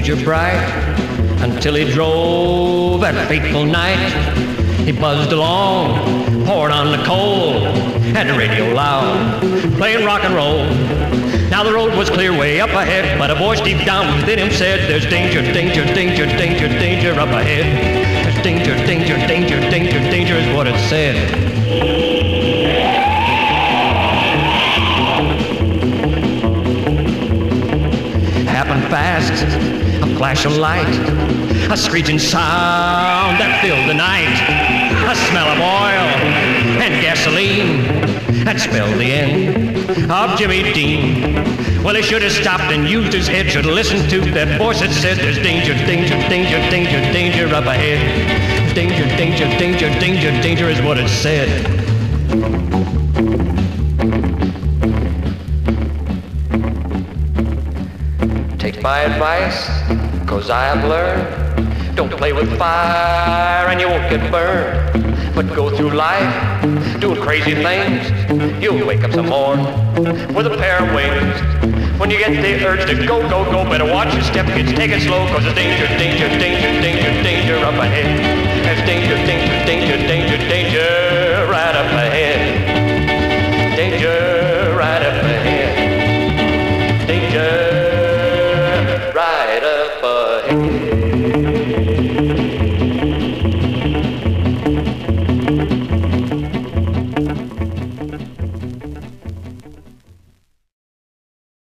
future bright until he drove that fateful night. He buzzed along, poured on the coal, had the radio loud, playing rock and roll. Now the road was clear way up ahead, but a voice deep down within him said, there's danger, danger, danger, danger, danger up ahead. There's danger, danger, danger, danger, danger is what it said. Happened fast, a flash of light, a screeching sound that filled the night, a smell of oil and gasoline that spelled the end of Jimmy Dean. Well, he should have stopped and used his head, should have listened to that voice that said, there's danger, danger, danger, danger, danger up ahead. Danger, danger, danger, danger, danger is what it said. Take my advice, 'cause I have learned, don't play with fire and you won't get burned. But go through life doing crazy things, you'll wake up some morning with a pair of wings. When you get the urge to go, go, go, better watch your step, kids, take it slow, 'cause there's danger, danger, danger, danger, danger up ahead. There's danger, danger, danger, danger, danger right up ahead. Danger right up ahead. Danger right up ahead.